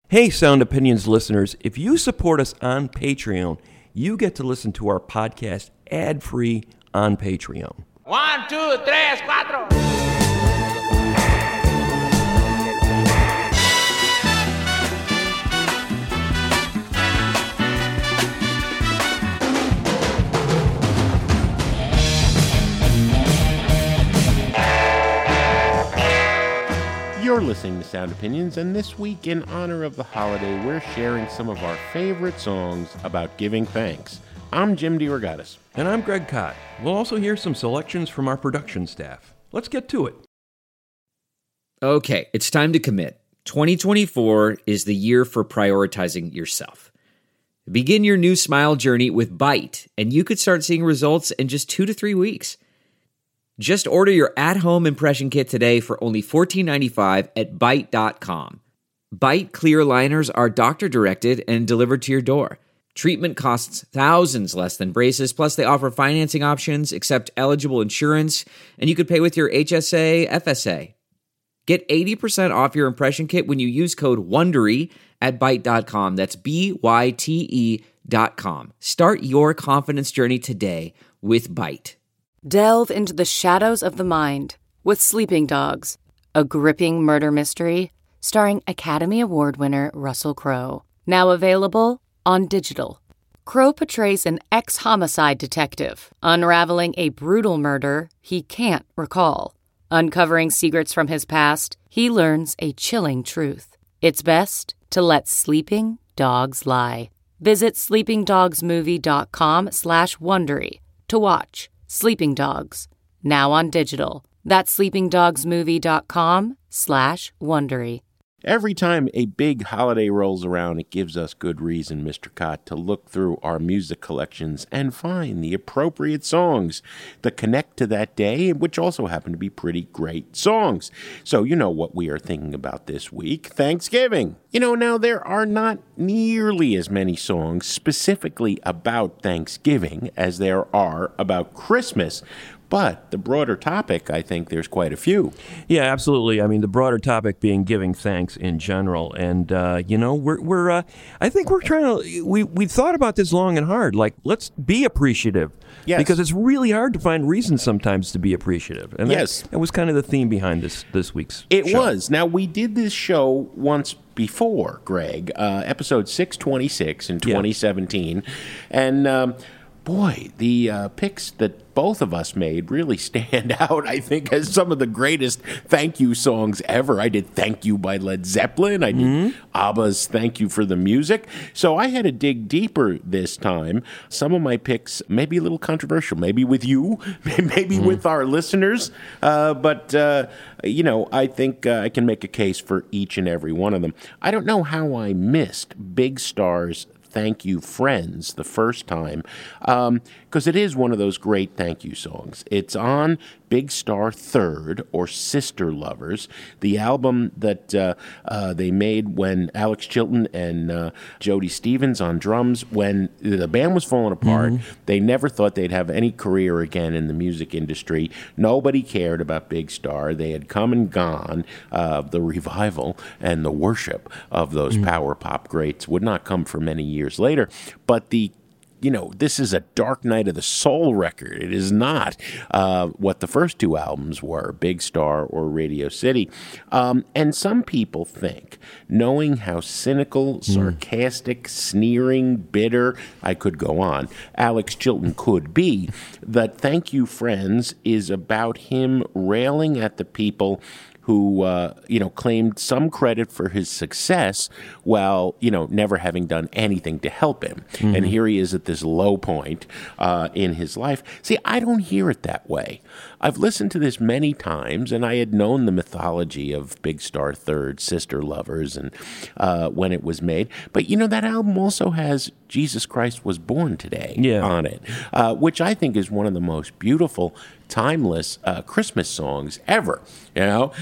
Hey, Sound Opinions listeners, if you support us on Patreon, you get to listen to our podcast ad-free on Patreon. 1, 2, 3, 4. You're listening to Sound Opinions, and this week, in honor of the holiday, we're sharing some of our favorite songs about giving thanks. I'm Jim DeRogatis. And I'm Greg Kot. We'll also hear some selections from our production staff. Let's get to it. Okay, it's time to commit. 2024 is the year for prioritizing yourself. Begin your new smile journey with Byte, and you could start seeing results in just 2 to 3 weeks. Just order your at-home impression kit today for only $14.95 at Byte.com. Byte clear liners are doctor-directed and delivered to your door. Treatment costs thousands less than braces, plus they offer financing options, accept eligible insurance, and you could pay with your HSA, FSA. Get 80% off your impression kit when you use code WONDERY at Byte.com. That's BYTE.com. Start your confidence journey today with Byte. Delve into the shadows of the mind with Sleeping Dogs, a gripping murder mystery starring Academy Award winner Russell Crowe. Now available on digital. Crowe portrays an ex-homicide detective unraveling a brutal murder he can't recall. Uncovering secrets from his past, he learns a chilling truth. It's best to let sleeping dogs lie. Visit sleepingdogsmovie.com/Wondery to watch Sleeping Dogs, now on digital. That's sleepingdogsmovie.com/Wondery. Every time a big holiday rolls around, it gives us good reason, Mr. Kot, to look through our music collections and find the appropriate songs that connect to that day, which also happen to be pretty great songs. So you know what we are thinking about this week, Thanksgiving. Now there are not nearly as many songs specifically about Thanksgiving as there are about Christmas. But the broader topic, I think there's quite a few. Yeah, absolutely. I mean, the broader topic being giving thanks in general, and I think we're trying to. We thought about this long and hard. Like, let's be appreciative, yes, because it's really hard to find reasons sometimes to be appreciative. And yes, that was kind of the theme behind this week's. It show. was. Now we did this show once before, Greg, episode 626 in 2017, and. Boy, the picks that both of us made really stand out, I think, as some of the greatest thank you songs ever. I did Thank You by Led Zeppelin. I did ABBA's Thank You for the Music. So I had to dig deeper this time. Some of my picks may be a little controversial, maybe with you, maybe with our listeners. But I think I can make a case for each and every one of them. I don't know how I missed Big Star's Thank You Friends the first time, because it is one of those great thank you songs. It's on Big Star Third, or Sister Lovers, the album that they made when Alex Chilton and Jody Stevens on drums, when the band was falling apart. They never thought they'd have any career again in the music industry. Nobody cared about Big Star. They had come and gone. The revival and the worship of those power pop greats would not come for many years later. But this is a Dark Night of the Soul record. It is not what the first two albums were, Big Star or Radio City. And some people think, knowing how cynical, sarcastic, sneering, bitter, I could go on, Alex Chilton could be, that Thank You Friends is about him railing at the people who, claimed some credit for his success while, never having done anything to help him. And here he is at this low point in his life. See, I don't hear it that way. I've listened to this many times, and I had known the mythology of Big Star Third, Sister Lovers, and when it was made. But, that album also has Jesus Christ Was Born Today on it, which I think is one of the most beautiful, timeless Christmas songs ever.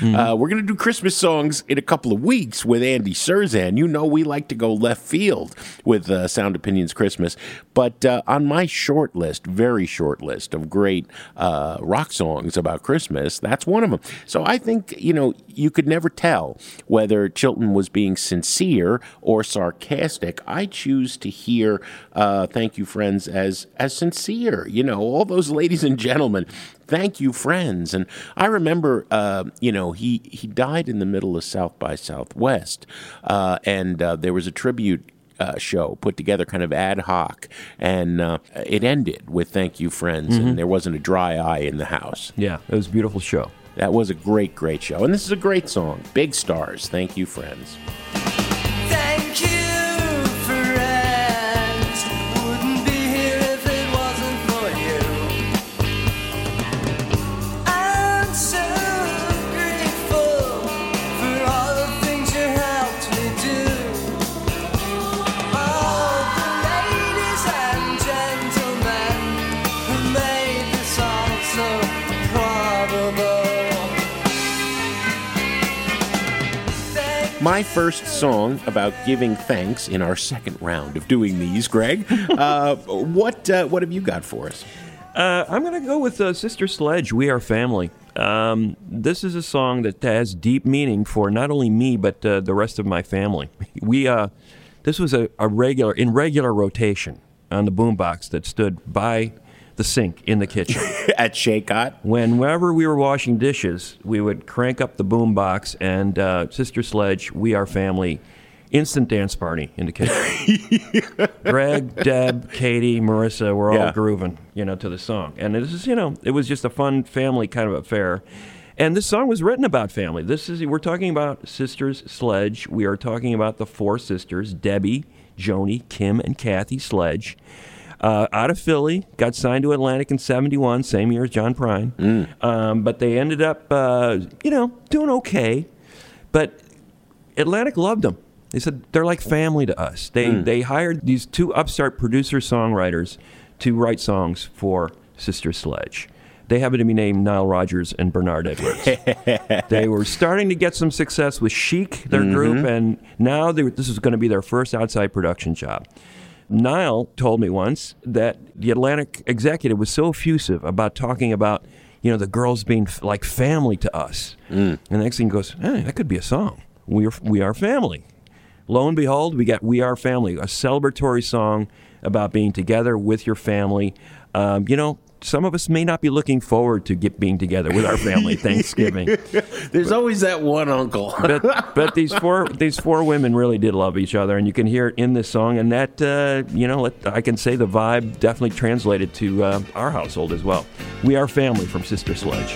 We're going to do Christmas songs in a couple of weeks with Andy Surzan. You know we like to go left field with Sound Opinions Christmas. But on my short list, very short list of great rock songs about Christmas, that's one of them. So I think, you could never tell whether Chilton was being sincere or sarcastic. I choose to hear Thank You Friends as sincere. All those ladies and gentlemen, thank you, friends. And I remember, he died in the middle of South by Southwest, and there was a tribute show put together kind of ad hoc, and it ended with Thank You, Friends, and there wasn't a dry eye in the house. Yeah, it was a beautiful show. That was a great, great show. And this is a great song. Big Stars. Thank You, Friends. Thank you, friends. Wouldn't be here if it wasn't for you. I'm so grateful for all the things you helped me do. All the ladies and gentlemen who made this all so probable. My first song about giving thanks in our second round of doing these, Greg. What have you got for us? I'm going to go with Sister Sledge, We Are Family. This is a song that has deep meaning for not only me, but the rest of my family. This was in regular rotation on the boombox that stood by the sink in the kitchen. At Shaycott? Whenever we were washing dishes, we would crank up the boombox and Sister Sledge, We Are Family, instant dance party in the kitchen. Greg, Deb, Katie, Marissa were all grooving, to the song. And it was, it was just a fun family kind of affair. And this song was written about family. We're talking about Sisters Sledge. We are talking about the four sisters, Debbie, Joni, Kim, and Kathy Sledge. Out of Philly, got signed to Atlantic in 1971, same year as John Prine. But they ended up, doing okay. But Atlantic loved them. They said, they're like family to us. They hired these two upstart producer-songwriters to write songs for Sister Sledge. They happen to be named Nile Rodgers and Bernard Edwards. They were starting to get some success with Chic, their group, and now this was going to be their first outside production job. Nile told me once that the Atlantic executive was so effusive about talking about, the girls being like family to us. And the next thing he goes, hey, that could be a song. We are family. Lo and behold, we got We Are Family, a celebratory song about being together with your family. Some of us may not be looking forward to being together with our family Thanksgiving. There's always that one uncle. but these four women really did love each other, and you can hear it in this song. And that, I can say the vibe definitely translated to our household as well. We Are Family from Sister Sledge.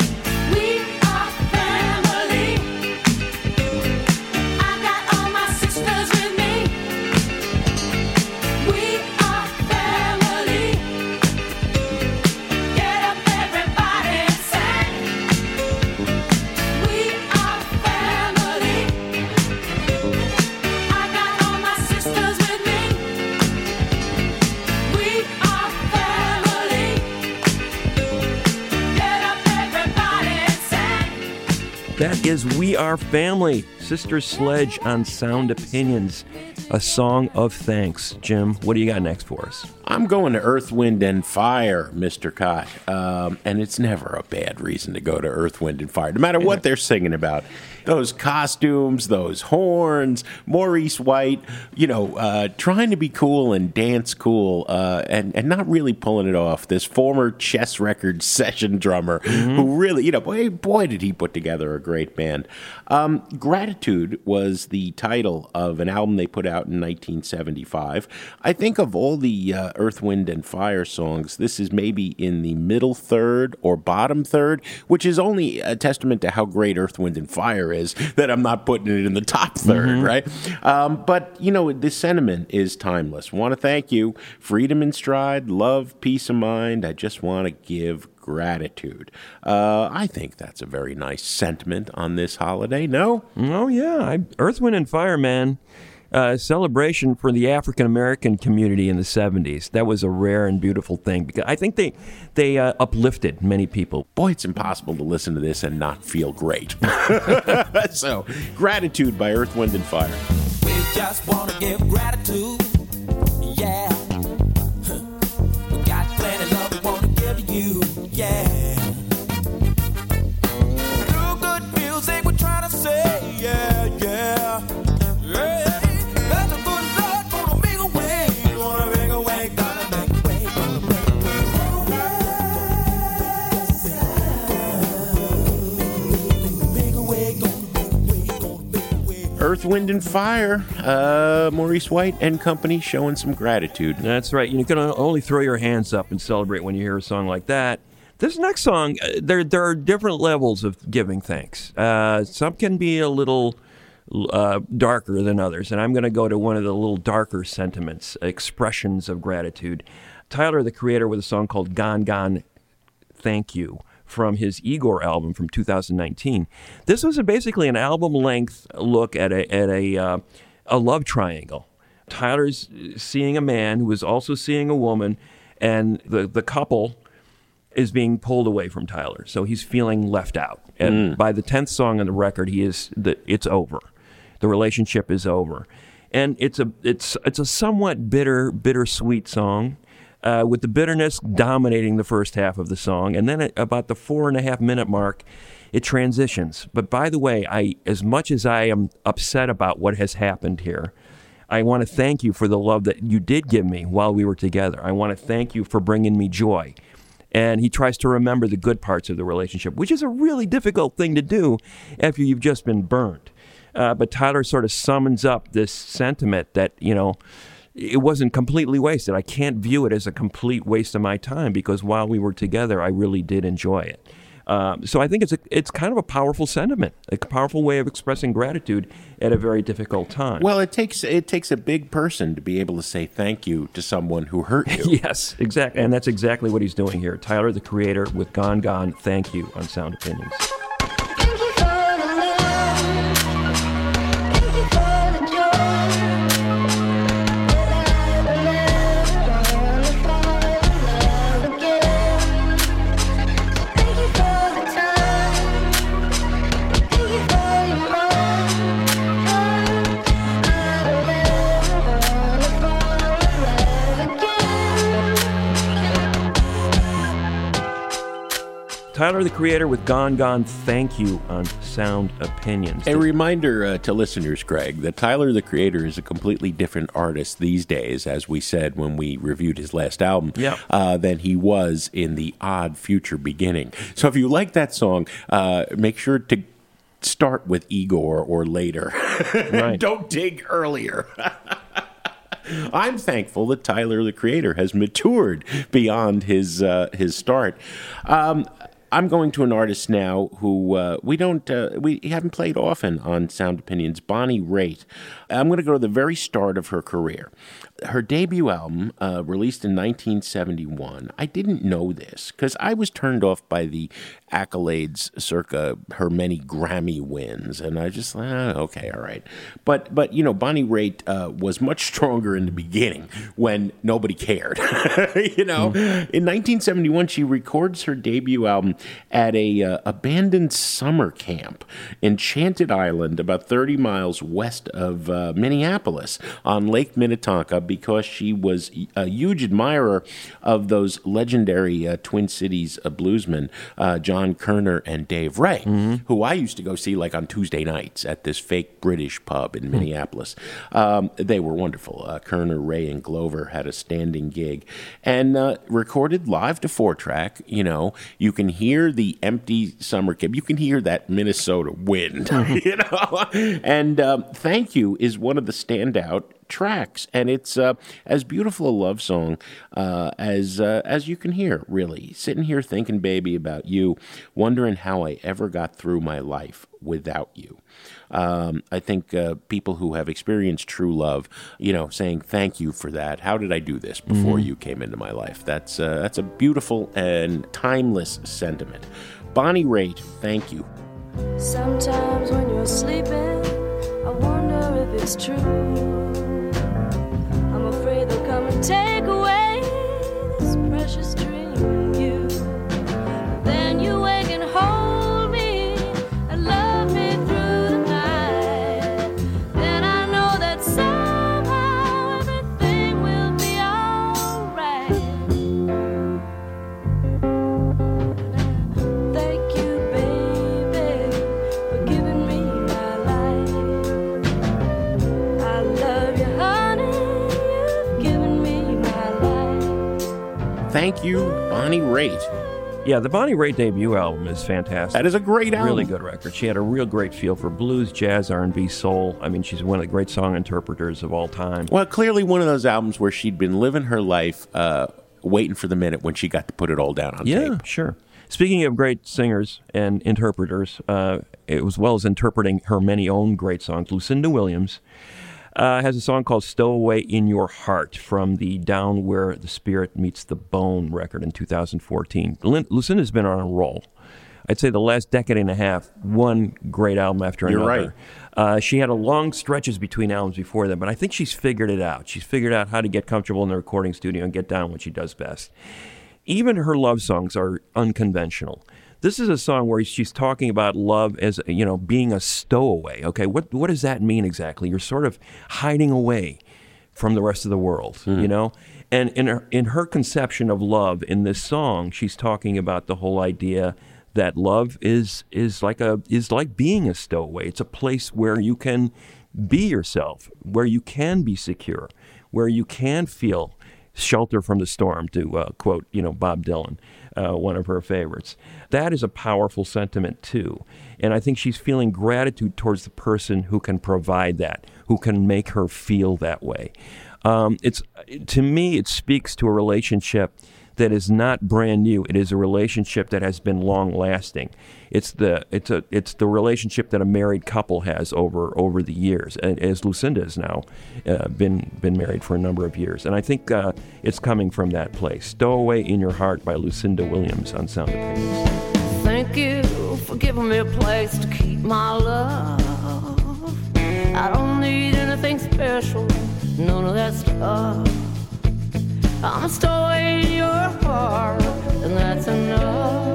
That is We Are Family, Sister Sledge on Sound Opinions, a song of thanks. Jim, what do you got next for us? I'm going to Earth, Wind, and Fire, Mr. Cott. And it's never a bad reason to go to Earth, Wind, and Fire, no matter what they're singing about. Those costumes, those horns, Maurice White, trying to be cool and dance cool and not really pulling it off. This former Chess Records session drummer who really, boy, did he put together a great band. Gratitude was the title of an album they put out in 1975. I think of all the Earth, Wind, and Fire songs, this is maybe in the middle third or bottom third, which is only a testament to how great Earth, Wind, and Fire is that I'm not putting it in the top third, right? But, the sentiment is timeless. Want to thank you. Freedom in stride, love, peace of mind. I just want to give gratitude. I think that's a very nice sentiment on this holiday, no? Oh, yeah. Earth, Wind, and Fire, man. celebration for the African American community in the 70s. That was a rare and beautiful thing because I think they uplifted many people. Boy, it's impossible to listen to this and not feel great. So, Gratitude by Earth, Wind, and Fire. We just want to give gratitude. Yeah. We got plenty of love we want to give you. Yeah. Through good music we're trying to say. Yeah, yeah. Yeah. That's a good Lord gonna make a way. Gonna make a way. Gonna make a way. Gonna make a way. Earth, Wind, and Fire. Maurice White and company showing some gratitude. That's right. You can only throw your hands up and celebrate when you hear a song like that. This next song, there are different levels of giving thanks. Some can be a little darker than others, and I'm going to go to one of the little darker sentiments, expressions of gratitude. Tyler, the Creator, with a song called Gone Gone Thank You from his Igor album from 2019. This was basically an album-length look at a love triangle. Tyler's seeing a man who is also seeing a woman, and the couple is being pulled away from Tyler, so he's feeling left out. And by the 10th song on the record, it's over. The relationship is over, and it's a somewhat bittersweet song, with the bitterness dominating the first half of the song, and then at about the 4.5-minute mark, it transitions. But by the way, as much as I am upset about what has happened here, I want to thank you for the love that you did give me while we were together. I want to thank you for bringing me joy. And he tries to remember the good parts of the relationship, which is a really difficult thing to do after you've just been burned. But Tyler sort of summons up this sentiment that, it wasn't completely wasted. I can't view it as a complete waste of my time because while we were together, I really did enjoy it. So I think it's kind of a powerful sentiment, a powerful way of expressing gratitude at a very difficult time. Well, it takes a big person to be able to say thank you to someone who hurt you. Yes, exactly. And that's exactly what he's doing here. Tyler, the Creator, with Gone Gone Thank You on Sound Opinions. Thank you for the love. Thank you for the joy. That I never wanna fall in love again. Thank you for the time. Thank you for your mind. I never wanna fall in love again. Tyler, the Creator, with Gone Gone Thank You on Sound Opinions. A reminder to listeners, Greg, that Tyler, the Creator, is a completely different artist these days, as we said when we reviewed his last album, than he was in the Odd Future Beginning. So if you like that song, make sure to start with Igor or later. Right. Don't dig earlier. I'm thankful that Tyler, the Creator, has matured beyond his start. I'm going to an artist now who we haven't played often on Sound Opinions, Bonnie Raitt. I'm going to go to the very start of her career. Her debut album, released in 1971, I didn't know this because I was turned off by the accolades circa her many Grammy wins, and I just okay, all right. But Bonnie Raitt was much stronger in the beginning when nobody cared. In 1971, she records her debut album at a abandoned summer camp, Enchanted Island, about 30 miles west of Minneapolis on Lake Minnetonka, because she was a huge admirer of those legendary Twin Cities bluesmen, John Kerner and Dave Ray, who I used to go see like on Tuesday nights at this fake British pub in Minneapolis. They were wonderful. Kerner, Ray, and Glover had a standing gig and recorded live to 4-track. You can hear the empty summer camp. You can hear that Minnesota wind, And Thank You is one of the standout tracks, and it's as beautiful a love song as you can hear, really. Sitting here thinking, baby, about you, wondering how I ever got through my life without you. I think people who have experienced true love, saying thank you for that. How did I do this before you came into my life? That's a beautiful and timeless sentiment. Bonnie Raitt, Thank You. Sometimes when you're sleeping, I wonder if is true. I'm afraid they'll come and take away this precious dream in you. Then you wake and hold me and love me through the night. Then I know that somehow everything will be alright. Thank you, baby, for giving me my life. I love you, honey, you've given me my life. Thank you, Bonnie Raitt. Yeah, the Bonnie Raitt debut album is fantastic. That is a great album. Really good record. She had a real great feel for blues, jazz, R&B, soul. I mean, she's one of the great song interpreters of all time. Well, clearly one of those albums where she'd been living her life waiting for the minute when she got to put it all down on Yeah, tape. sure. Speaking of great singers and interpreters, as well as interpreting her many own great songs, Lucinda Williams has a song called Stowaway in Your Heart from the Down Where the Spirit Meets the Bone record in 2014. Lucinda's been on a roll. I'd say the last decade and a half, one great album after You're another. Right. She had a long stretches between albums before that, but I think she's figured it out. She's figured out how to get comfortable in the recording studio and get down what she does best. Even her love songs are unconventional. This is a song where she's talking about love as, being a stowaway. Okay, what does that mean exactly? You're sort of hiding away from the rest of the world, And in her conception of love in this song, she's talking about the whole idea that love is like being a stowaway. It's a place where you can be yourself, where you can be secure, where you can feel shelter from the storm, to quote, Bob Dylan, one of her favorites. That is a powerful sentiment, too. And I think she's feeling gratitude towards the person who can provide that, who can make her feel that way. To me, it speaks to a relationship that is not brand new. It is a relationship that has been long lasting. It's the relationship that a married couple has over the years, as Lucinda has now been married for a number of years. And I think it's coming from that place. Stowaway in Your Heart by Lucinda Williams on Sound Opinions. Thank you for giving me a place to keep my love. I don't need anything special, none of that stuff. I'm a stowaway in your heart, and that's enough.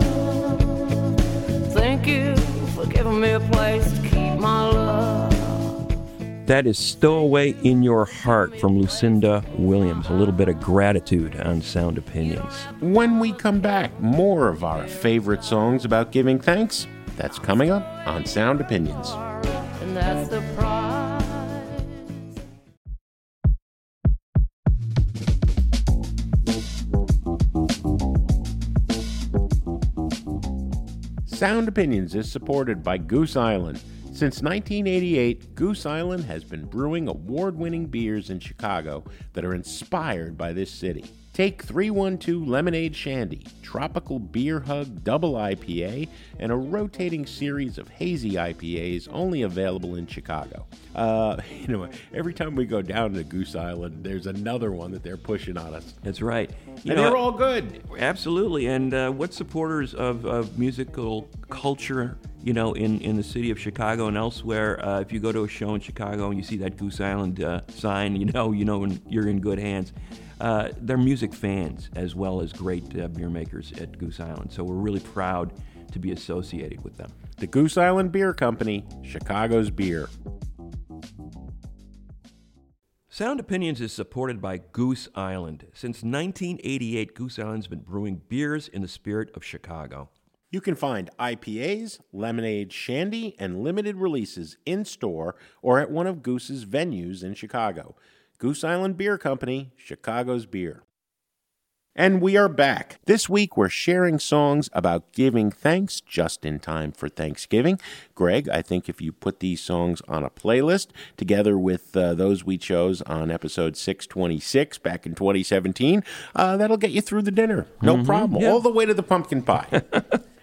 Thank you for giving me a place to keep my love. That is Stowaway in Your Heart from Lucinda Williams. A little bit of gratitude on Sound Opinions. When we come back, more of our favorite songs about giving thanks. That's coming up on Sound Opinions. And that's the prize. Sound Opinions is supported by Goose Island. Since 1988, Goose Island has been brewing award-winning beers in Chicago that are inspired by this city. Take 312 Lemonade Shandy, Tropical Beer Hug Double IPA, and a rotating series of hazy IPAs only available in Chicago. Every time we go down to Goose Island, there's another one that they're pushing on us. That's right. They're all good. Absolutely. And what supporters of musical culture, in the city of Chicago and elsewhere, if you go to a show in Chicago and you see that Goose Island sign, you're in good hands. They're music fans as well as great beer makers at Goose Island. So we're really proud to be associated with them. The Goose Island Beer Company, Chicago's beer. Sound Opinions is supported by Goose Island. Since 1988, Goose Island's been brewing beers in the spirit of Chicago. You can find IPAs, lemonade, shandy, and limited releases in-store or at one of Goose's venues in Chicago. Goose Island Beer Company, Chicago's beer. And we are back. This week we're sharing songs about giving thanks just in time for Thanksgiving. Greg, I think if you put these songs on a playlist together with those we chose on episode 626 back in 2017, that'll get you through the dinner. No problem. Yeah. All the way to the pumpkin pie.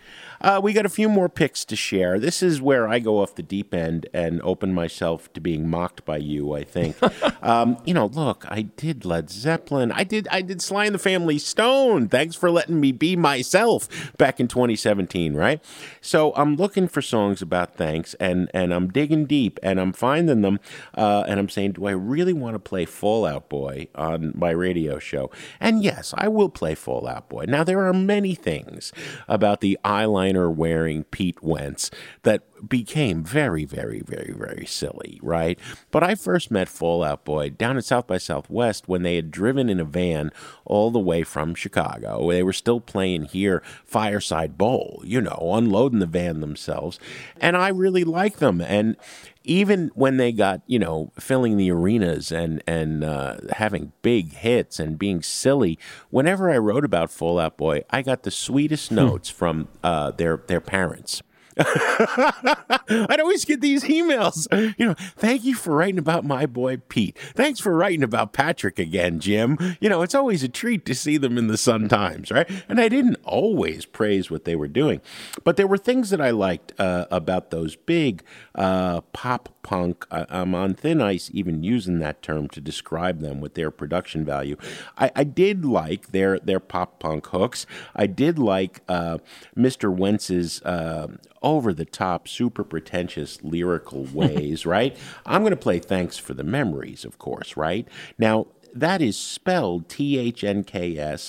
We got a few more picks to share. This is where I go off the deep end and open myself to being mocked by you, I think. Look, I did Led Zeppelin. I did Sly and the Family Stone. Thanks for letting me be myself back in 2017, right? So I'm looking for songs about thanks, and I'm digging deep, and I'm finding them, and I'm saying, do I really want to play Fall Out Boy on my radio show? And yes, I will play Fall Out Boy. Now, there are many things about the eyeliner-wearing Pete Wentz that became very, very, very, very silly, right? But I first met Fall Out Boy down at South by Southwest when they had driven in a van all the way from Chicago. They were still playing here, Fireside Bowl, unloading the van themselves. And I really liked them. And even when they got, filling the arenas and having big hits and being silly, whenever I wrote about Fall Out Boy, I got the sweetest notes from their parents. I'd always get these emails, thank you for writing about my boy Pete. Thanks for writing about Patrick again, Jim. It's always a treat to see them in the Sun Times, right? And I didn't always praise what they were doing, but there were things that I liked about those big pop punk. I'm on thin ice even using that term to describe them with their production value. I did like their pop punk hooks. I did like Mr. Wentz's over-the-top, super pretentious lyrical ways, right? I'm going to play Thanks for the Memories, of course, right? Now, that is spelled THNKS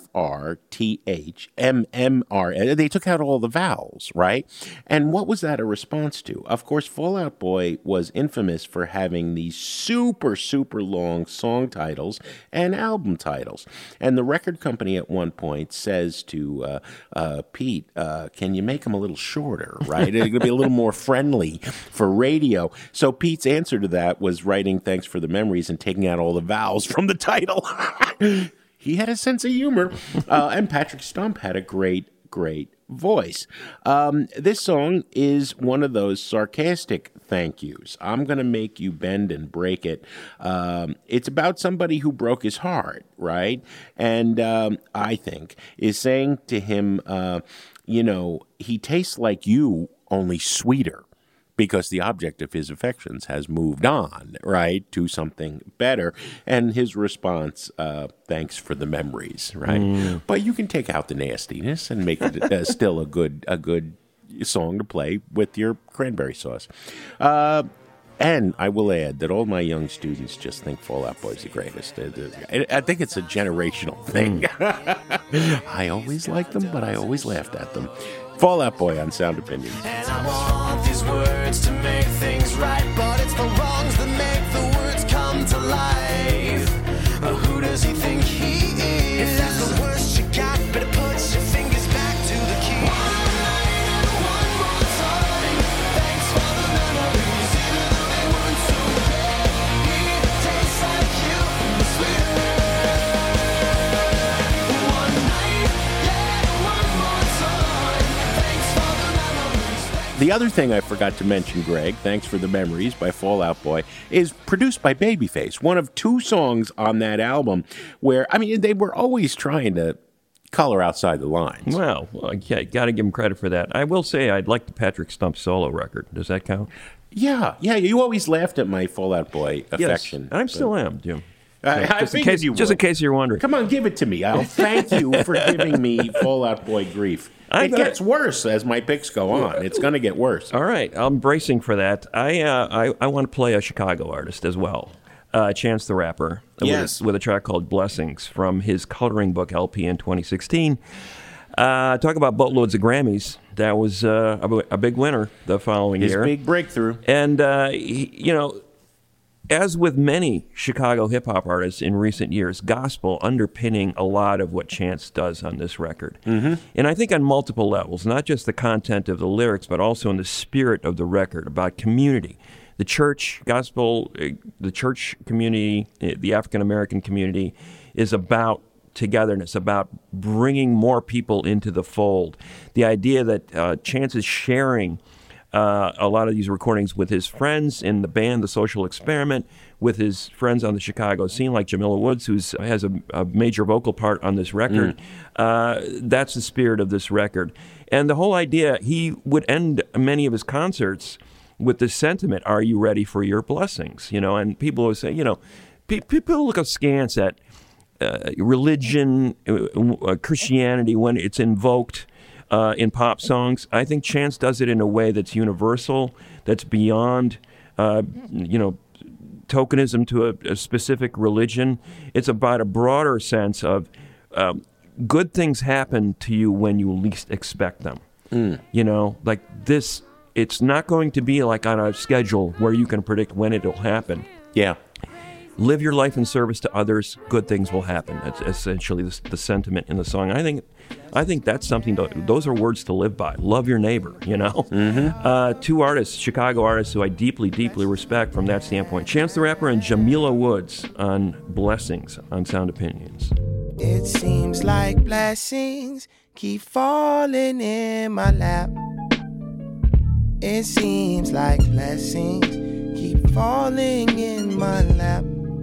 FRTHMMR. They took out all the vowels, right? And what was that a response to? Of course, Fall Out Boy was infamous for having these super, super long song titles and album titles. And the record company at one point says to Pete, can you make them a little shorter, right? It's going to be a little more friendly for radio. So Pete's answer to that was writing Thanks for the Memories and taking out all the vowels from the title. He had a sense of humor, and Patrick Stump had a great voice. This song is one of those sarcastic thank yous. I'm going to make you bend and break it. It's about somebody who broke his heart, right? And I think is saying to him, he tastes like you, only sweeter. Because the object of his affections has moved on, right, to something better. And his response, thanks for the memories, right? But you can take out the nastiness and make it still a good song to play with your cranberry sauce. And I will add that all my young students just think Fall Out Boy's the greatest. I think it's a generational thing. I always liked them, but I always laughed at them. Fall Out Boy on Sound Opinions. And I want these words to make things right, but it's the wrongs that make the words come to life. Who does he think he is? If that's the worst you got, better put your fingers back to the key. One night and one more time. Thanks for the memories, even though they weren't so great. It tastes like you, the sweeter. One night, yeah, one more time. The other thing I forgot to mention, Greg, Thanks for the Memories by Fall Out Boy, is produced by Babyface, one of two songs on that album where, they were always trying to color outside the lines. Well, got to give him credit for that. I will say I'd like the Patrick Stump solo record. Does that count? Yeah, you always laughed at my Fall Out Boy affection. Yes, I still am, Jim. I figured you would. Just in case you're wondering. Come on, give it to me. I'll thank you for giving me Fall Out Boy grief. It gets worse as my picks go on. It's going to get worse. All right, I'm bracing for that. I want to play a Chicago artist as well, Chance the Rapper, yes, with a track called Blessings from his coloring book LP in 2016. Talk about boatloads of Grammys. That was a big winner the following year. His big breakthrough. And, as with many Chicago hip-hop artists in recent years, gospel underpinning a lot of what Chance does on this record. Mm-hmm. And I think on multiple levels, not just the content of the lyrics, but also in the spirit of the record, about community. The church, gospel, the church community, the African-American community is about togetherness, about bringing more people into the fold. The idea that Chance is sharing a lot of these recordings with his friends in the band The Social Experiment, with his friends on the Chicago scene like Jamila Woods, who has a major vocal part on this record. That's the spirit of this record. And the whole idea, he would end many of his concerts with the sentiment, "Are you ready for your blessings?" And people would say, people look askance at religion, Christianity when it's invoked in pop songs. I think Chance does it in a way that's universal, that's beyond, tokenism to a specific religion. It's about a broader sense of good things happen to you when you least expect them. Like this, it's not going to be like on a schedule where you can predict when it'll happen. Yeah. Live your life in service to others. Good things will happen. That's essentially the sentiment in the song. I think that's something. Those are words to live by. Love your neighbor. Two artists, Chicago artists, who I deeply, deeply respect from that standpoint: Chance the Rapper and Jamila Woods on "Blessings" on Sound Opinions. It seems like blessings keep falling in my lap. It seems like blessings keep falling in my lap.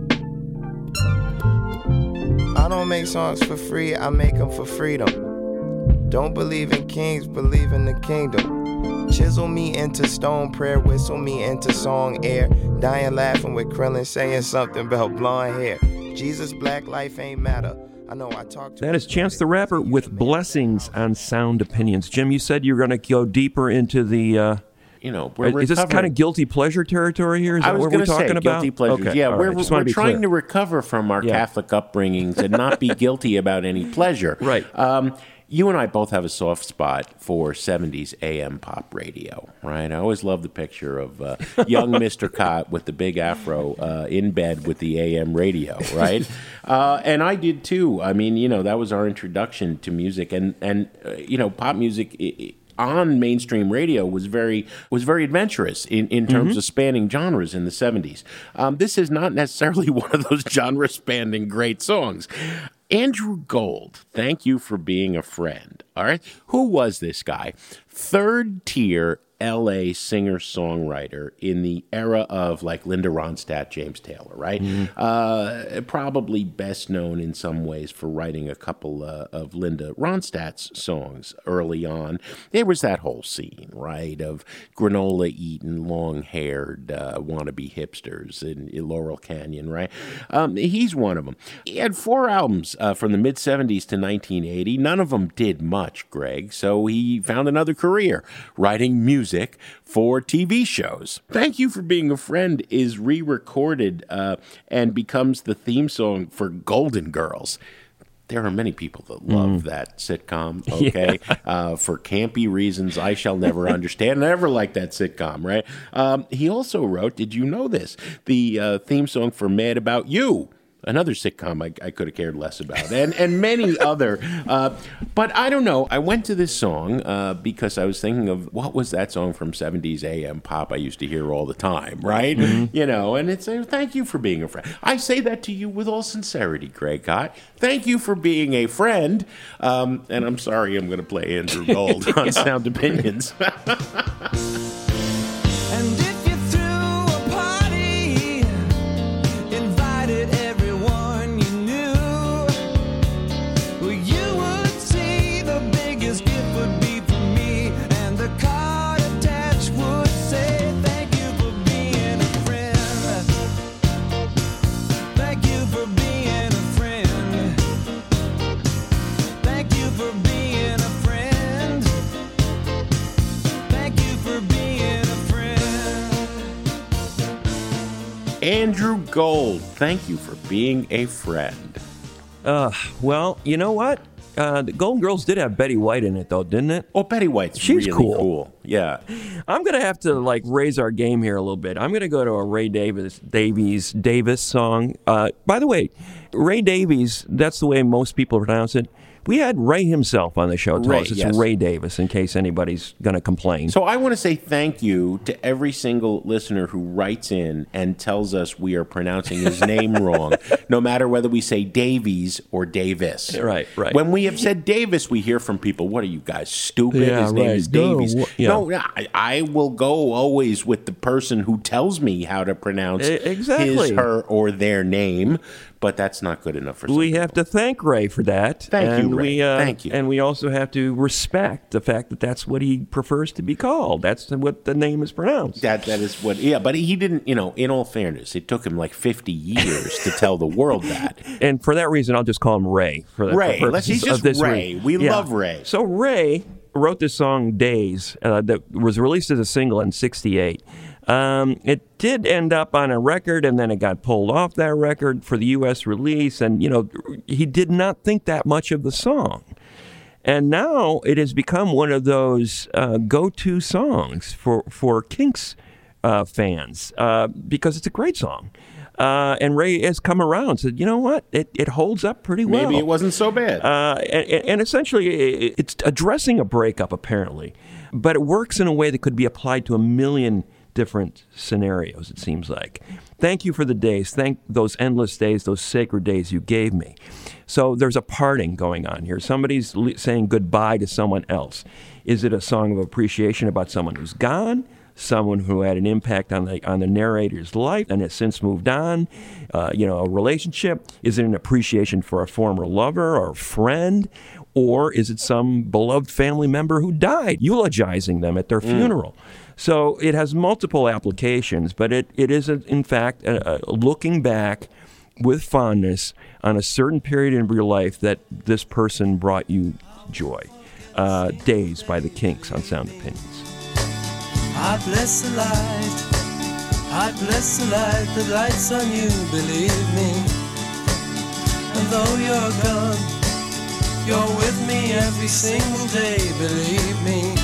I don't make songs for free, I make them for freedom. Don't believe in kings, believe in the kingdom. Chisel me into stone, prayer whistle me into song air. Dying laughing with Krillin saying something about blonde hair. Jesus, black life ain't matter. I know I talked to That is Chance the Rapper with "Blessings" on Sound Opinions. Jim, you said you're going to go deeper into the... we're is this kind of guilty pleasure territory here? Is that what we're talking about? Guilty pleasures. Okay, Yeah, all we're right. Just wanna be trying clear. to recover from our Catholic upbringings and not be guilty about any pleasure. Right. You and I both have a soft spot for 70s AM pop radio, right? I always love the picture of young Mr. Cott with the big afro in bed with the AM radio, right? And I did too. I mean, that was our introduction to music, and pop music on mainstream radio was very adventurous in terms of spanning genres in the 70s. This is not necessarily one of those genre-spanning great songs. Andrew Gold, thank you for being a friend. All right. Who was this guy? Third tier LA singer-songwriter in the era of like Linda Ronstadt, James Taylor, right? Probably best known in some ways for writing a couple of Linda Ronstadt's songs early on. There was that whole scene, right, of granola-eating, long-haired wannabe hipsters in Laurel Canyon, right? He's one of them. He had 4 albums from the mid-70s to 1980. None of them did much, Greg, so he found another career, writing music for TV shows. Thank You for Being a Friend is re-recorded and becomes the theme song for Golden Girls. There are many people that love that sitcom, okay? For campy reasons I shall never understand. I never liked that sitcom, right? He also wrote, did you know this, the theme song for Mad About You, another sitcom I could have cared less about, and many other. But I don't know. I went to this song because I was thinking of what was that song from 70s AM pop I used to hear all the time, right? And it's thank you for being a friend. I say that to you with all sincerity, Greg Cott. Thank you for being a friend. And I'm sorry I'm going to play Andrew Gold on Sound Opinions. And if you threw a party, invited everyone you knew, well, you would see the biggest gift would be from me, and the card attached would say, thank you for being a friend. Thank you for being a friend. Thank you for being a friend. Thank you for being a friend. Andrew Gold, thank you for being a friend. Well, you know what? The Golden Girls did have Betty White in it, though, didn't it? Oh, Betty White's She's really cool. Yeah. I'm going to have to, raise our game here a little bit. I'm going to go to a Ray Davis song. By the way, Ray Davies, that's the way most people pronounce it. We had Ray himself on the show. Tell us it's yes. Ray Davis, in case anybody's going to complain. So I want to say thank you to every single listener who writes in and tells us we are pronouncing his name wrong, no matter whether we say Davies or Davis. Right. When we have said Davis, we hear from people, what are you guys, stupid? Yeah, His name right. is Davies. No, No, I will go always with the person who tells me how to pronounce Exactly. his, her, or their name. but that's not good enough for some We people. have to thank Ray for that. Thank you, Ray. Thank you. And we also have to respect the fact that that's what he prefers to be called. That's what the name is pronounced. That is what, yeah, but he didn't, in all fairness, it took him like 50 years to tell the world that. And for that reason, I'll just call him Ray. Ray. He's just this Ray. We love Ray. So Ray wrote this song, Days, that was released as a single in 1968. It did end up on a record, and then it got pulled off that record for the U.S. release. And, he did not think that much of the song. And now it has become one of those go-to songs for Kinks fans because it's a great song. And Ray has come around and said, you know what? It holds up pretty well. Maybe it wasn't so bad. And essentially, it's addressing a breakup, apparently. But it works in a way that could be applied to a million different scenarios, it seems like. Thank you for the days. Thank those endless days, those sacred days you gave me. So there's a parting going on here. Somebody's saying goodbye to someone else. Is it a song of appreciation about someone who's gone? Someone who had an impact on the narrator's life and has since moved on, a relationship? Is it an appreciation for a former lover or friend? Or is it some beloved family member who died, eulogizing them at their funeral? So it has multiple applications, but it is, in fact, looking back with fondness on a certain period in your life that this person brought you joy. Days by the Kinks on Sound Opinions. I bless the light that lights on you, believe me. And though you're gone, you're with me every single day, believe me.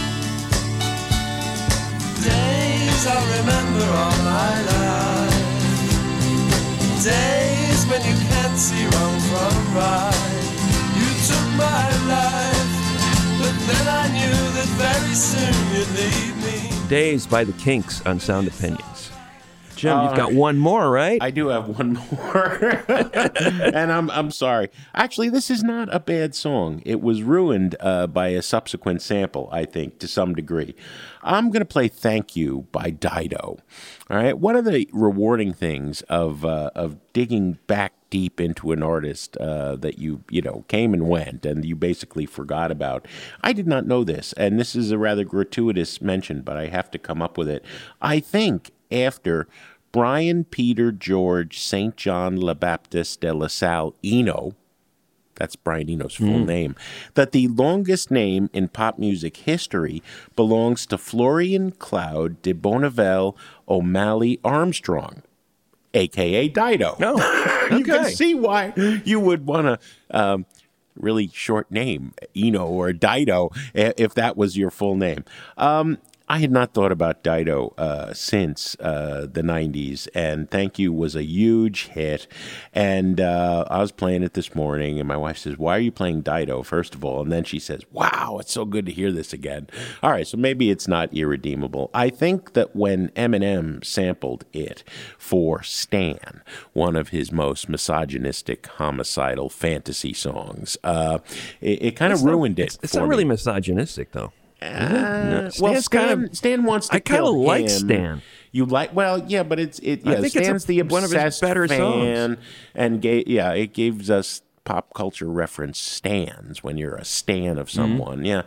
Days I'll remember all my life. Days when you can't see wrong from right. You took my life, but then I knew that very soon you'd leave me. Days by the Kinks on Sound Opinions. Jim, you've got one more, right? I do have one more. And I'm sorry. Actually, this is not a bad song. It was ruined by a subsequent sample, I think, to some degree. I'm going to play Thank You by Dido. All right. One of the rewarding things of digging back deep into an artist that you came and went and you basically forgot about. I did not know this, and this is a rather gratuitous mention, but I have to come up with it. I think after Brian Peter George St. John Le Baptiste de La Salle Eno, that's Brian Eno's full name, that the longest name in pop music history belongs to Florian Claude de Bonneville O'Malley Armstrong, a.k.a. Dido. Oh, okay. You can see why you would want to really short name Eno or Dido if that was your full name. I had not thought about Dido since the 90s, and Thank You was a huge hit. And I was playing it this morning, and my wife says, why are you playing Dido, first of all? And then she says, wow, it's so good to hear this again. All right, so maybe it's not irredeemable. I think that when Eminem sampled it for Stan, one of his most misogynistic, homicidal fantasy songs, it kind of ruined it. It's not really misogynistic, though. Well, Stan's Stan wants to I kind of kill like him. Stan. You like? Well, yeah, but I think Stan's the one of his obsessed better fan, songs. and it gives us pop culture reference stans when you're a stan of someone. Yeah,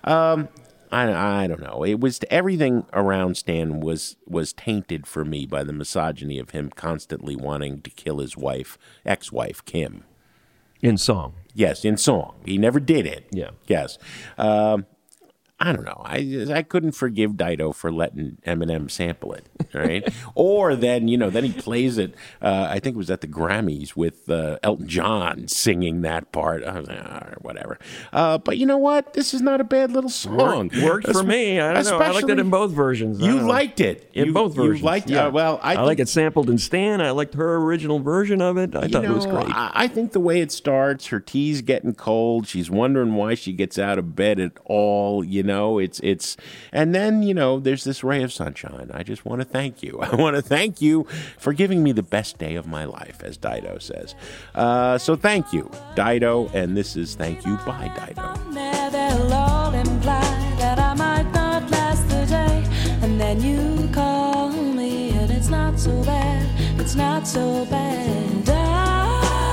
I don't know. It was everything around Stan was tainted for me by the misogyny of him constantly wanting to kill his ex-wife Kim. In song. Yes, in song. He never did it. Yeah. Yes. I don't know. I couldn't forgive Dido for letting Eminem sample it, right? Or then he plays it. I think it was at the Grammys with Elton John singing that part. I was like, whatever. But you know what? This is not a bad little song. Worked for me. I don't know. I liked it in both versions. You liked it in both versions. You liked yeah. I like it sampled in Stan. I liked her original version of it. I thought it was great. I think the way it starts, her tea's getting cold. She's wondering why she gets out of bed at all. It's and then there's this ray of sunshine. I just want to thank you. I want to thank you for giving me the best day of my life, as Dido says. So thank you, Dido, and this is Thank You by Dido. They'll all imply that I might not last the day, and then you call me and it's not so bad. It's not so bad.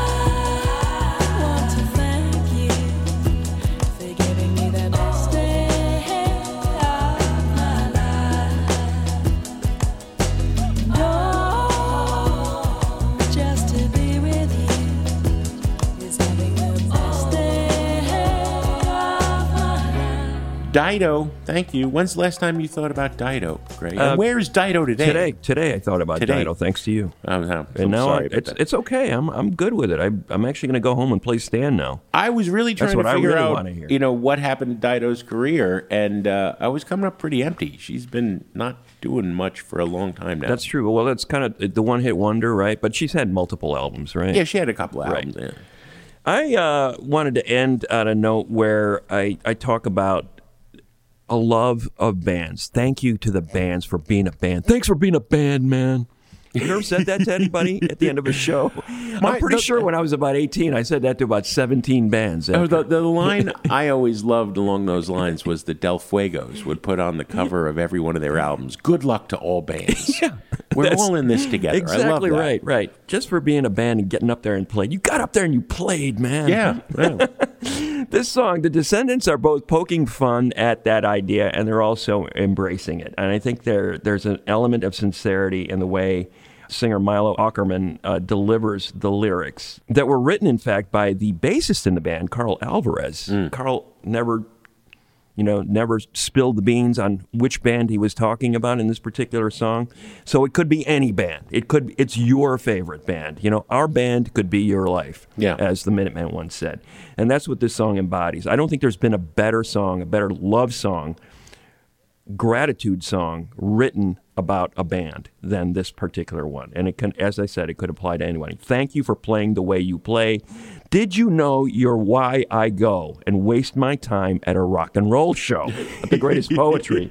Dido, thank you. When's the last time you thought about Dido, Greg? And where is Dido today? Today I thought about Today. Dido, thanks to you. I'm And now sorry about that. it's okay. I'm good with it. I'm actually going to go home and play Stan now. I was really That's trying what to I figure really out, wanna hear. what happened to Dido's career, and I was coming up pretty empty. She's been not doing much for a long time now. That's true. Well, that's kind of the one-hit wonder, right? But she's had multiple albums, right? Yeah, she had a couple albums. Right. Yeah. I wanted to end on a note where I talk about a love of bands. Thank you to the bands for being a band. Thanks for being a band, man. You ever said that to anybody at the end of a show? I'm pretty sure when I was about 18, I said that to about 17 bands. Oh, the line I always loved along those lines was the Del Fuegos would put on the cover of every one of their albums, "Good luck to all bands." Yeah, We're all in this together. Exactly I love that. right, right. Just for being a band and getting up there and playing. You got up there and you played, man. Yeah. yeah. This song, the Descendants are both poking fun at that idea, and they're also embracing it. And I think there's an element of sincerity in the way singer Milo Ackerman delivers the lyrics that were written, in fact, by the bassist in the band, Carl Alvarez. Carl never spilled the beans on which band he was talking about in this particular song. So it could be any band. It's your favorite band. Our band could be your life, as the Minutemen once said. And that's what this song embodies. I don't think there's been a better song, a better love song, gratitude song written about a band than this particular one. And it can, as I said, it could apply to anyone. Thank you for playing the way you play. Did you know you're why I go and waste my time at a rock and roll show? The greatest poetry.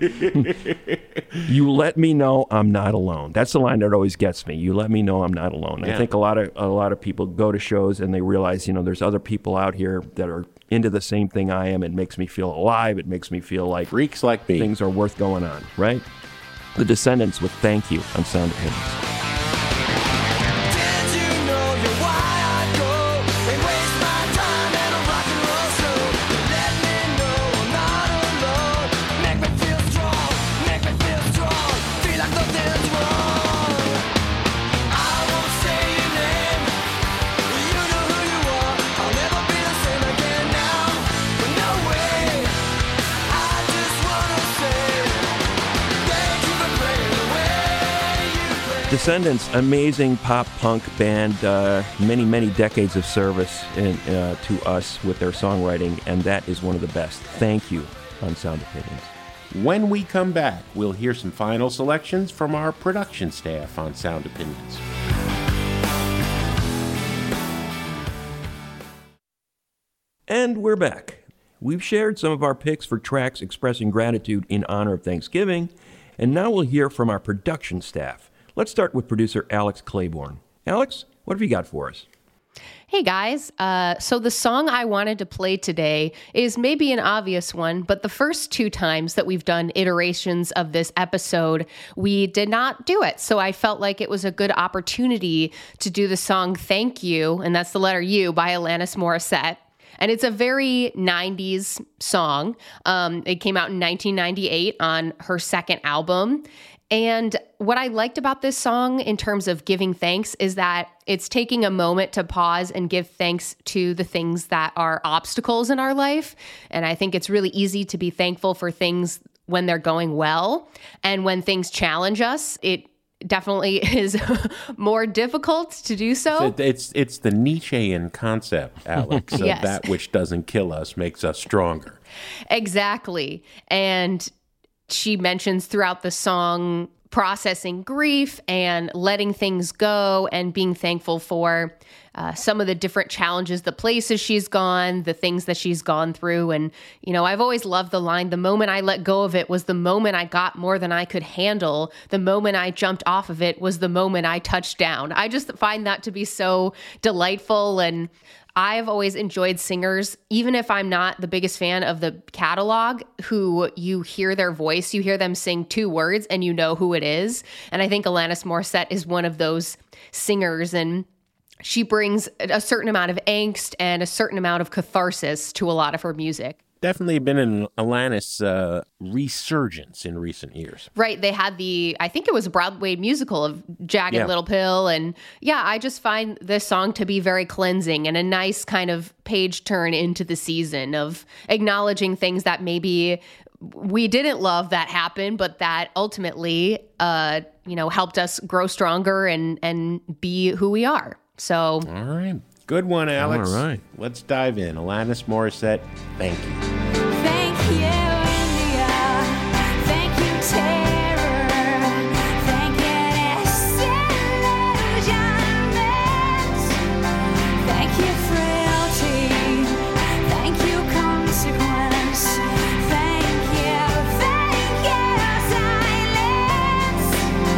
You let me know I'm not alone. That's the line that always gets me. You let me know I'm not alone. Yeah. I think a lot of people go to shows and they realize, there's other people out here that are into the same thing I am. It makes me feel alive. It makes me feel like Freaks like me. things are worth going on, right? The Descendants with Thank You on Sound Opinions. Did you know you're why I go and waste my time at a rock and roll show? Let me know I'm not alone. Make me feel strong, feel like nothing's wrong. I won't say your name, you know who you are. I'll never be the same again now, but no way. I just wanna say thank you for playing the way you play. Descendants, amazing pop punk band, many, many decades of service to us with their songwriting, and that is one of the best. Thank you on Sound Opinions. When we come back, we'll hear some final selections from our production staff on Sound Opinions. And we're back. We've shared some of our picks for tracks expressing gratitude in honor of Thanksgiving, and now we'll hear from our production staff. Let's start with producer Alex Claiborne. Alex, what have you got for us? Hey guys, so the song I wanted to play today is maybe an obvious one, but the first two times that we've done iterations of this episode, we did not do it. So I felt like it was a good opportunity to do the song Thank You, and that's the letter U by Alanis Morissette. And it's a very 90s song. It came out in 1998 on her second album. And what I liked about this song in terms of giving thanks is that it's taking a moment to pause and give thanks to the things that are obstacles in our life. And I think it's really easy to be thankful for things when they're going well. And when things challenge us, it definitely is more difficult to do so. It's the Nietzschean concept, Alex, of Yes. that which doesn't kill us makes us stronger. Exactly. And she mentions throughout the song processing grief and letting things go and being thankful for some of the different challenges, the places she's gone, the things that she's gone through. And, I've always loved the line, the moment I let go of it was the moment I got more than I could handle. The moment I jumped off of it was the moment I touched down. I just find that to be so delightful. And I've always enjoyed singers, even if I'm not the biggest fan of the catalog, who you hear their voice, you hear them sing two words and you know who it is. And I think Alanis Morissette is one of those singers, and she brings a certain amount of angst and a certain amount of catharsis to a lot of her music. definitely been an Alanis resurgence in recent years. Right. They had I think it was a Broadway musical of Jagged Yeah. Little Pill. And yeah, I just find this song to be very cleansing and a nice kind of page turn into the season of acknowledging things that maybe we didn't love that happened, but that ultimately, helped us grow stronger and be who we are. So, All right. Good one, Alex. All right. Let's dive in. Alanis Morissette, thank you. Thank you, India. Thank you, terror. Thank you, disillusionment. Thank you, frailty. Thank you, consequence. Thank you, silence.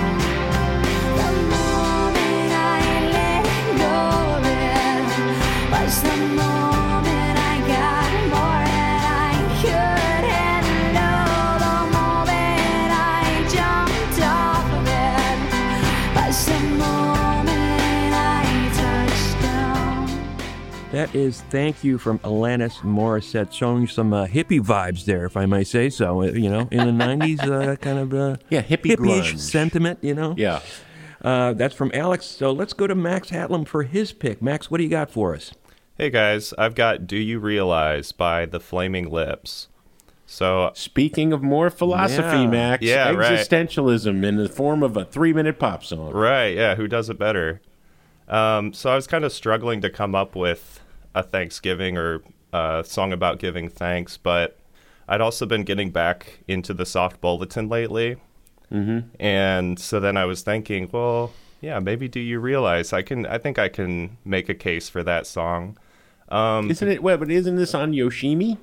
The moment I let go of it was the moment I got more than I could handle. The moment I jumped off of it was the moment I touched down. That is Thank You from Alanis Morissette, showing some hippie vibes there, if I may say so. In the 90s, kind of Yeah, hippie hippie-ish grunge. sentiment, Yeah. That's from Alex. So let's go to Max Hatlam for his pick. Max, what do you got for us? Hey guys, I've got Do You Realize by the Flaming Lips. So, Speaking of more philosophy, Yeah. Max, Yeah, right. existentialism in the form of a 3-minute pop song. right, yeah, who does it better? So I was kind of struggling to come up with a Thanksgiving or a song about giving thanks, but I'd also been getting back into the Soft Bulletin lately. Mm-hmm. And so then I was thinking, well, yeah, maybe Do You Realize? I think I can make a case for that song. Isn't it? Well, but isn't this on Yoshimi?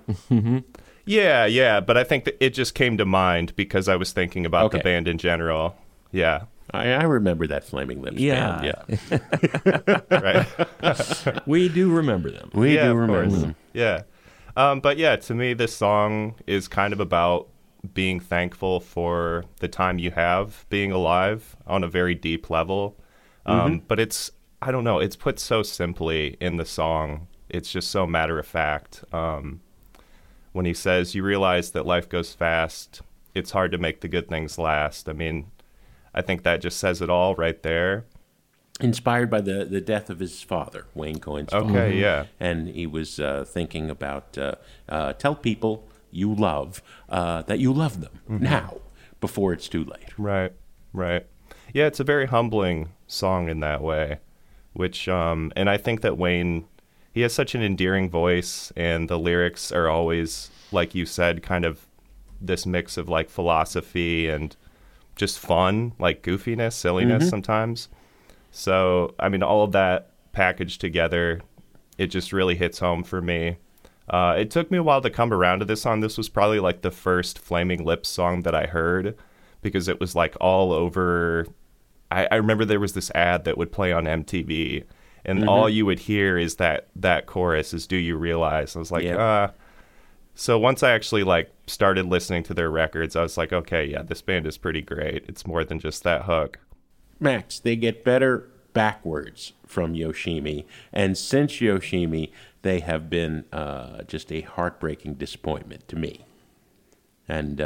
Yeah, but I think that it just came to mind because I was thinking about the Okay. band in general. Yeah, I remember that Flaming Lips Yeah. band. Yeah. right. We do remember them. We Yeah, do of remember course. them. Yeah. But yeah, to me, this song is kind of about being thankful for the time you have being alive on a very deep level. But I don't know, it's put so simply in the song. It's just so matter of fact. When he says, you realize that life goes fast, it's hard to make the good things last. I mean, I think that just says it all right there. Inspired by the death of his father, Wayne Coyne's father. Okay, yeah. And he was thinking about tell people you love that you love them now before it's too late. Right. Yeah, it's a very humbling song in that way, which, and I think that Wayne, he has such an endearing voice, and the lyrics are always, like you said, kind of this mix of like philosophy and just fun, like goofiness, silliness sometimes. So, I mean, all of that packaged together, it just really hits home for me. It took me a while to come around to this song. This was probably like the first Flaming Lips song that I heard because it was like all over. I remember there was this ad that would play on MTV, and all you would hear is that chorus is "Do You Realize?" I was like, So once I actually like started listening to their records, I was like, okay, yeah, this band is pretty great. It's more than just that hook. Max, they get better backwards from Yoshimi, and since Yoshimi, they have been just a heartbreaking disappointment to me. And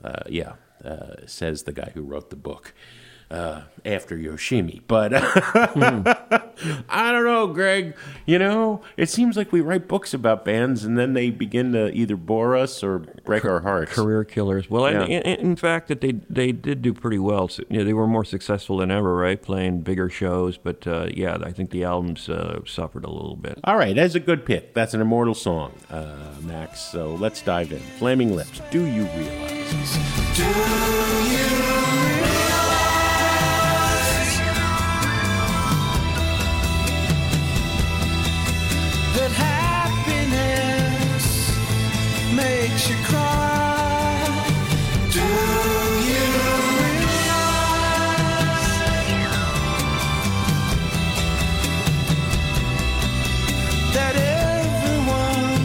says the guy who wrote the book after Yoshimi. But I don't know, Greg. You know, it seems like we write books about bands and then they begin to either bore us or break our hearts. Career killers. Well, Yeah. in fact, that they did do pretty well. So, they were more successful than ever, right? Playing bigger shows. But I think the albums suffered a little bit. All right, that's a good pick. That's an immortal song, Max. So let's dive in. Flaming Lips, Do You Realize? Do you realize that happiness makes you cry? Do you realize that everyone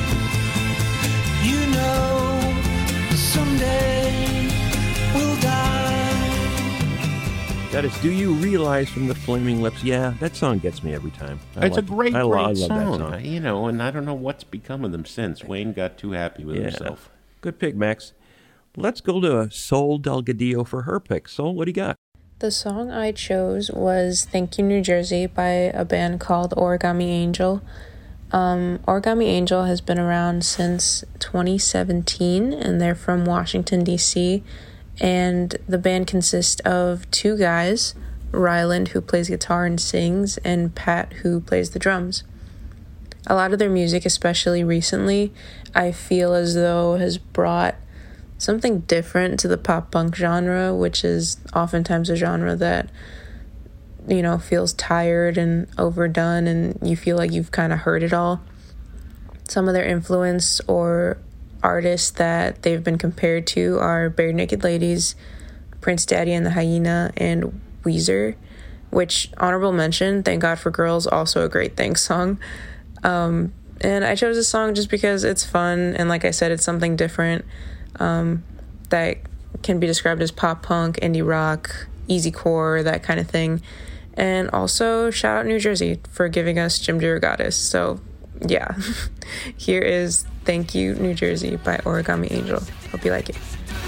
you know someday will die? That is Do You Realize from the Flaming Lips. Yeah, that song gets me every time. It's a great I love song. that song. You know, and I don't know what's become of them since. Wayne got too happy with Yeah. himself. Good pick, Max. Let's go to Sol Delgadillo for her pick. Sol, what do you got? The song I chose was Thank You, New Jersey by a band called Origami Angel. Origami Angel has been around since 2017, and they're from Washington, D.C., and the band consists of two guys, Ryland, who plays guitar and sings, and Pat, who plays the drums. A lot of their music, especially recently, I feel as though has brought something different to the pop punk genre, which is oftentimes a genre that, you know, feels tired and overdone, and you feel like you've kind of heard it all. Some of their influence or artists that they've been compared to are Bare Naked Ladies, Prince Daddy and the Hyena, and Weezer, which, honorable mention, Thank God for Girls, also a great thanks song. And I chose this song just because it's fun, and like I said, it's something different that can be described as pop punk, indie rock, easy core, that kind of thing. And also, shout out New Jersey for giving us Jim DeRogatis. So, yeah. Here is Thank You, New Jersey by Origami Angel. Hope you like it.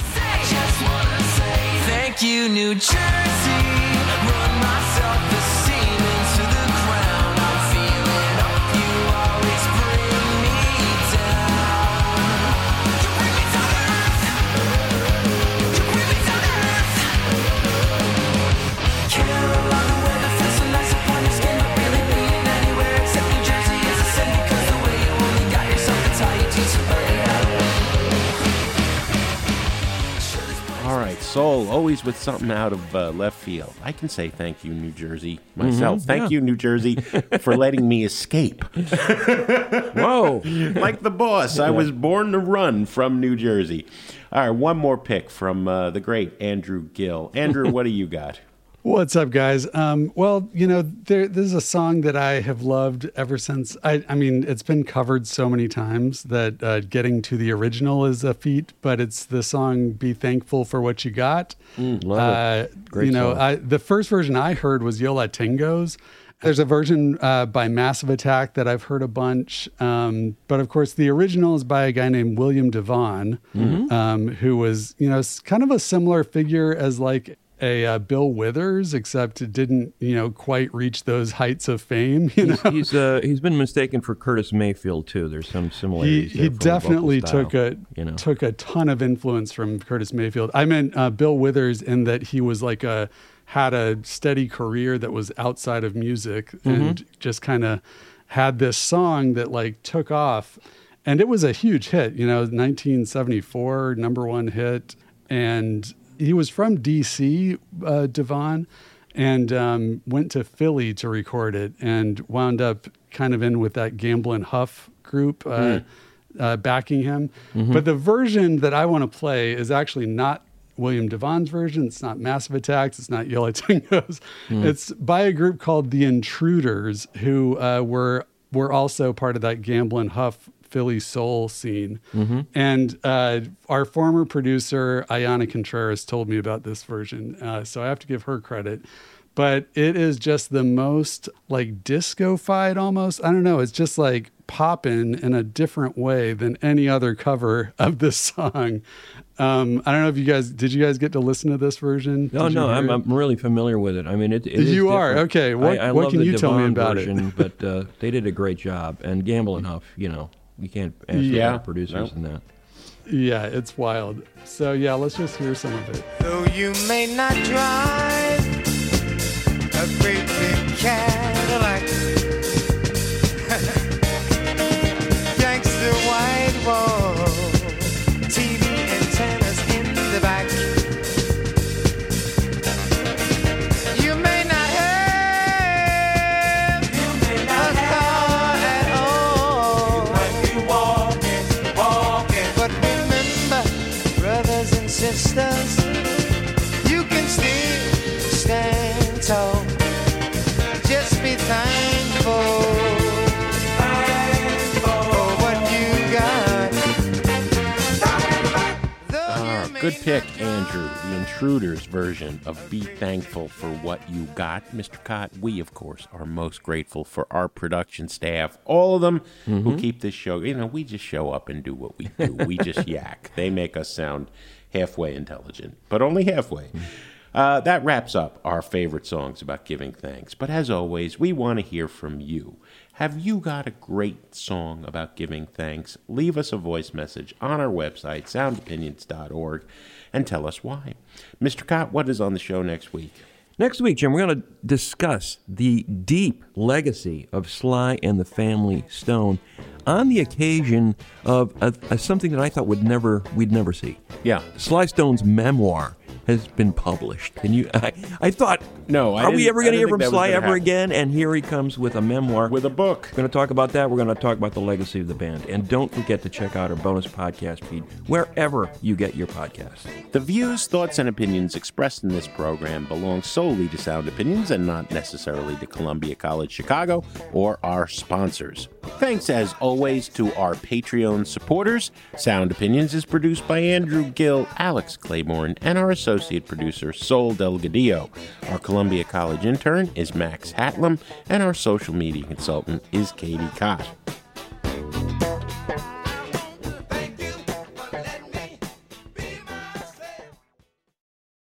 Thank you, New Jersey. Run my self-esteem into the ground. I'm feeling up. You always bring me down. You bring me down to earth. You bring me down to earth. Carolina weather feels so nice upon your skin, but really being anywhere except New Jersey is a sin, because the way you only got yourself to tie you to somebody. All right, Soul, always with something out of left field. I can say thank you, New Jersey, myself. Thank you, New Jersey, for letting me escape. Whoa. Like the boss, I was born to run from New Jersey. All right, one more pick from the great Andrew Gill. Andrew, what do you got? What's up, guys? Well, you know, this is a song that I have loved ever since. I mean, it's been covered so many times that getting to the original is a feat, but it's the song Be Thankful for What You Got. Love it. Great you know, song. the first version I heard was Yo La Tengo's. There's a version by Massive Attack that I've heard a bunch. But of course, the original is by a guy named William Devon, who was, you know, kind of a similar figure as like a Bill Withers, except it didn't, you know, quite reach those heights of fame. You know? He's been mistaken for Curtis Mayfield too. There's some similarities. He there from definitely vocal took style, took a ton of influence from Curtis Mayfield. I meant Bill Withers in that he was like had a steady career that was outside of music and just kind of had this song that like took off, and it was a huge hit. You know, 1974 #1 hit, and he was from D.C., Devon, and went to Philly to record it and wound up kind of in with that Gamblin' Huff group backing him. But the version that I want to play is actually not William Devon's version. It's not Massive Attacks. It's not Yo La Tengo's. It's by a group called The Intruders, who were also part of that Gamblin' Huff Philly soul scene. And our former producer, Ayana Contreras, told me about this version. So I have to give her credit. But it is just the most like disco-fied almost. I don't know. It's just like popping in a different way than any other cover of this song. I don't know if did you guys get to listen to this version? No, I'm really familiar with it. I mean, it is you are? different. Okay. What love can the you tell me Devon about version, it? But they did a great job. And Gamblin' Huff, you know, you can't ask for better producers than that. Yeah, it's wild. So yeah, let's just hear some of it. Though you may not drive a great big Cadillac, gangster white wall, TV antennas in the back. You may not have a car at all. You might be walking, but remember, brothers and sisters, you can still stand tall. Just be Good pick, Andrew. The Intruders version of Be Thankful for What You Got. Mr. Cott, we, of course, are most grateful for our production staff, all of them who keep this show. You know, we just show up and do what we do. We just yak. They make us sound halfway intelligent, but only halfway. That wraps up our favorite songs about giving thanks. But as always, we want to hear from you. Have you got a great song about giving thanks? Leave us a voice message on our website, soundopinions.org, and tell us why. Mr. Cott, what is on the show next week? Next week, Jim, we're going to discuss the deep legacy of Sly and the Family Stone on the occasion of something that I thought we'd never see. Yeah. Sly Stone's memoir has been published. And I thought, are we ever going to hear from Sly ever again? And here he comes with a memoir. With a book. We're going to talk about that. We're going to talk about the legacy of the band. And don't forget to check out our bonus podcast feed wherever you get your podcasts. The views, thoughts, and opinions expressed in this program belong solely to Sound Opinions and not necessarily to Columbia College Chicago or our sponsors. Thanks, as always, to our Patreon supporters. Sound Opinions is produced by Andrew Gill, Alex Claiborne, and our associate producer, Sol Delgadillo. Our Columbia College intern is Max Hatlam, and our social media consultant is Katie Cott.